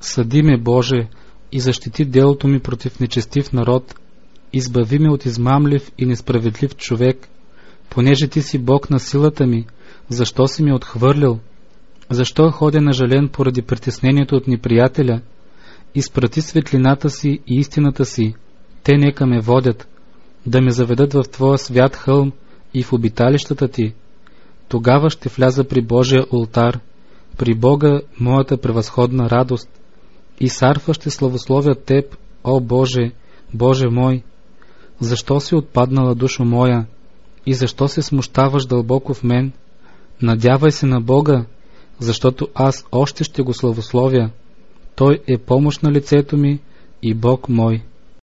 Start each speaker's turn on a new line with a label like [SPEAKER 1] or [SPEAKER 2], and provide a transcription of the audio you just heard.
[SPEAKER 1] Съди ме, Боже, и защити делото ми против нечестив народ. Избави ме от измамлив и несправедлив човек, понеже Ти си Бог на силата ми. Защо си ме отхвърлил? Защо ходя нажален поради притеснението от неприятеля? Изпрати светлината си и истината си, те нека ме водят, да ме заведат в Твоя свят хълм и в обиталищата Ти. Тогава ще вляза при Божия олтар, при Бога моята превъзходна радост, и с арфа ще славословя Теб, о Боже, Боже мой. Защо си отпаднала, душо моя, и защо се смущаваш дълбоко в мен? Надявай се на Бога, защото аз още ще го славословя. Той е помощ на лицето ми и Бог мой.